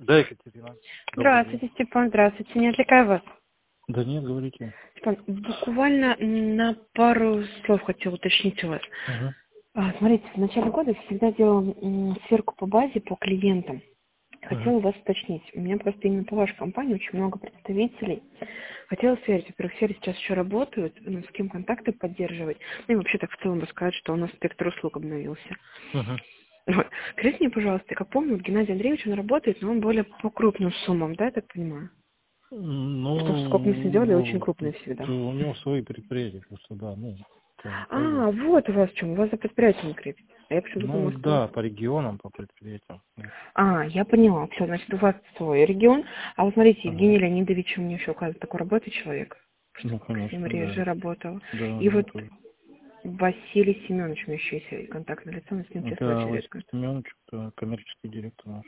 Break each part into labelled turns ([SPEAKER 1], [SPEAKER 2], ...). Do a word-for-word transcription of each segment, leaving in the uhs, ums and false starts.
[SPEAKER 1] Да, Екатерина. Добрый день.
[SPEAKER 2] Здравствуйте, Степан, здравствуйте. Не отвлекаю вас.
[SPEAKER 1] Да нет, говорите.
[SPEAKER 2] Степан, буквально на пару слов хотела уточнить у вас.
[SPEAKER 1] Угу.
[SPEAKER 2] А, смотрите, в начале года я всегда делала м, сверку по базе по клиентам. Хотела
[SPEAKER 1] Угу.
[SPEAKER 2] вас уточнить. У меня просто именно по вашей компании очень много представителей. Хотела сверить. Во-первых, все сейчас еще работают, ну, с кем контакты поддерживать. Ну и вообще так в целом рассказать, что у нас спектр услуг обновился.
[SPEAKER 1] Угу.
[SPEAKER 2] Вот. Скажите мне, пожалуйста, как помню, вот Геннадий Андреевич, он работает, но он более по крупным суммам, да, я так понимаю? Потому что сколько мы с ним делали, очень
[SPEAKER 1] Ну,
[SPEAKER 2] крупные всегда.
[SPEAKER 1] то у него свои предприятия просто, да, ну, там, по-
[SPEAKER 2] А, вот у вас в чем, у вас за предприятием крепит. А я почему-то
[SPEAKER 1] ну,
[SPEAKER 2] думала, что у вас...
[SPEAKER 1] да, по регионам, по предприятиям.
[SPEAKER 2] А, я поняла, все, значит, у вас свой регион. А вот смотрите,
[SPEAKER 1] Ага.
[SPEAKER 2] Евгений Леонидович у меня еще, оказывается, такой работает человек, что
[SPEAKER 1] Ну,
[SPEAKER 2] с ним
[SPEAKER 1] конечно,
[SPEAKER 2] реже
[SPEAKER 1] да.
[SPEAKER 2] работала.
[SPEAKER 1] Да, у
[SPEAKER 2] И
[SPEAKER 1] него
[SPEAKER 2] вот
[SPEAKER 1] тоже.
[SPEAKER 2] Василий Семенович у меня еще есть контактное лицо, но с ним честно
[SPEAKER 1] Да,
[SPEAKER 2] очень
[SPEAKER 1] Василий
[SPEAKER 2] редко.
[SPEAKER 1] Семенович, это коммерческий директор наш.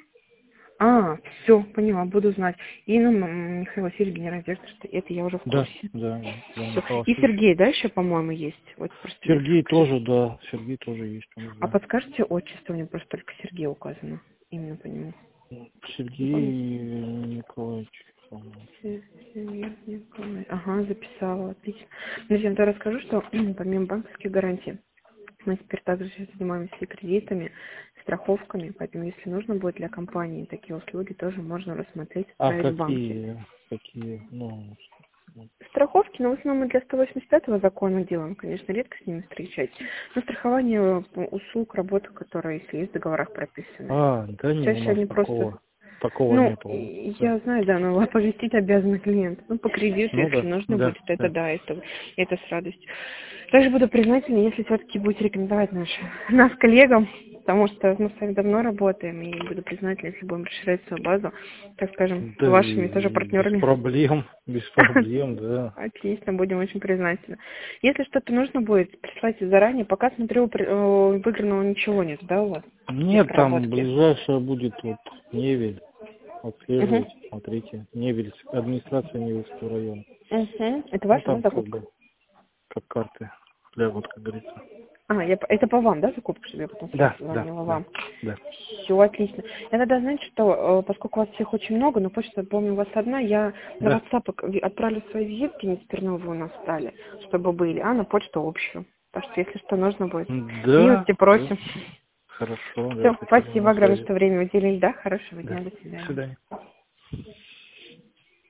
[SPEAKER 2] А, все, поняла, буду знать. И ну, м, Михаил Васильевич, генеральный директор, что это я уже в
[SPEAKER 1] Да,
[SPEAKER 2] курсе.
[SPEAKER 1] да, да, да,
[SPEAKER 2] Всё.
[SPEAKER 1] Михаил
[SPEAKER 2] И
[SPEAKER 1] Васильевич.
[SPEAKER 2] Сергей, да, еще, по-моему, есть? Вот просто мне
[SPEAKER 1] Сергей
[SPEAKER 2] как-то-
[SPEAKER 1] тоже, да, Сергей тоже есть у нас,
[SPEAKER 2] А
[SPEAKER 1] да.
[SPEAKER 2] подскажете отчество? Мне просто только Сергей указано. Именно по нему. Не помните?
[SPEAKER 1] Сергей Николаевич. по-моему.
[SPEAKER 2] Сергей Николаевич. Ага, записала, отлично. Друзья, я тогда расскажу, что помимо банковских гарантий, мы теперь также сейчас занимаемся и кредитами, страховками, поэтому если нужно будет для компании такие услуги, тоже можно рассмотреть в
[SPEAKER 1] А
[SPEAKER 2] Прайс-банке.
[SPEAKER 1] какие, какие, ну,
[SPEAKER 2] Страховки, но в основном мы для сто восемьдесят пятого закона делаем, конечно, редко с ними встречать. Но страхование э, услуг, работы, которые, если есть в договорах прописаны.
[SPEAKER 1] а, да не, у
[SPEAKER 2] Чаще
[SPEAKER 1] нас
[SPEAKER 2] они просто...
[SPEAKER 1] такого, такого
[SPEAKER 2] Ну,
[SPEAKER 1] нету у нас.
[SPEAKER 2] и-
[SPEAKER 1] Да.
[SPEAKER 2] я знаю, да, но оповестить обязаны клиента. Ну, по кредиту,
[SPEAKER 1] Ну
[SPEAKER 2] если
[SPEAKER 1] да,
[SPEAKER 2] нужно
[SPEAKER 1] да,
[SPEAKER 2] будет, это
[SPEAKER 1] да.
[SPEAKER 2] да, это, это с радостью. Также буду признательна, если все-таки будете рекомендовать наши, нас коллегам, потому что мы с вами давно работаем, и буду признательна, если будем расширять свою базу, так скажем,
[SPEAKER 1] Да
[SPEAKER 2] вашими тоже
[SPEAKER 1] и без
[SPEAKER 2] партнерами.
[SPEAKER 1] проблем, без проблем, да.
[SPEAKER 2] Отлично, будем очень признательны. Если что-то нужно будет, присылайте заранее. Пока смотрю, при- э, выигранного ничего нет, да, у вас? Для
[SPEAKER 1] Нет, там
[SPEAKER 2] проработки.
[SPEAKER 1] ближайшая будет вот Невель,
[SPEAKER 2] Угу.
[SPEAKER 1] отслеживайте, смотрите. Невель, администрация Невельского района.
[SPEAKER 2] Угу. Это
[SPEAKER 1] Ну
[SPEAKER 2] ваша, да,
[SPEAKER 1] там как
[SPEAKER 2] закупка?
[SPEAKER 1] бы, как карты, для вот, как говорится.
[SPEAKER 2] А, я, п- это по вам, да, закупка, чтобы я потом сразу
[SPEAKER 1] Да, да,
[SPEAKER 2] звонила
[SPEAKER 1] да,
[SPEAKER 2] вам?
[SPEAKER 1] да.
[SPEAKER 2] Все, отлично. Я тогда, знаете, что, э, поскольку вас всех очень много, но почта, помню, у вас одна, я на
[SPEAKER 1] Да,
[SPEAKER 2] WhatsApp к- ви- отправлю свои визитки, не Смирновы у нас стали, чтобы были, а на почту общую. Так что, если что нужно будет,
[SPEAKER 1] да,
[SPEAKER 2] милости
[SPEAKER 1] да.
[SPEAKER 2] просим.
[SPEAKER 1] Хорошо, да,
[SPEAKER 2] Все,
[SPEAKER 1] Екатерина,
[SPEAKER 2] спасибо
[SPEAKER 1] на
[SPEAKER 2] огромное,
[SPEAKER 1] связи.
[SPEAKER 2] что время уделили, да? Хорошего
[SPEAKER 1] Да.
[SPEAKER 2] дня, до
[SPEAKER 1] До
[SPEAKER 2] свидания.
[SPEAKER 1] свидания.